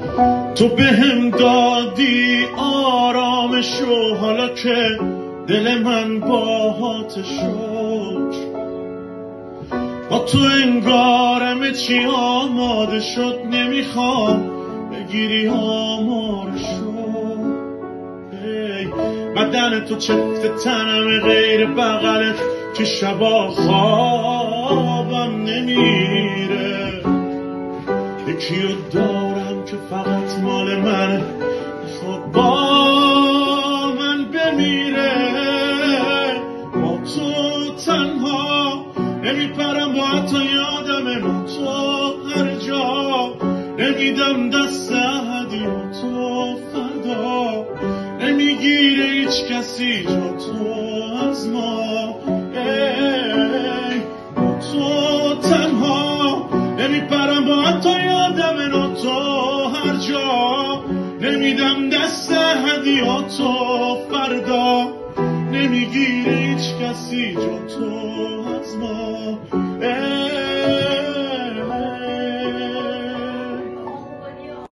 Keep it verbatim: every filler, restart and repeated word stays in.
تو بهم دادی آرامشو، حالا که دل من باهات شد، با تو انگارم چی آماده شد، نمیخوام بگیری آمارشو. ای بدن تو چفت تنم غیر بغلت که شبا خوابم نمیره. یکیو دارم که فقط مال منه، میخواد با من بمیره. با تو تنها نمیپرم، با حتی یادمه با تو هر جا، نمیدم دست احدی با تو فردا، نمیگیره هیچ کسی جا تو از ما. ای با تو تنها نمیپرم، با حتی یادمه با تو هر جا، نمیدم دست احدی با تو فردا، نمیگیره هیچ کسی جا تو از ما.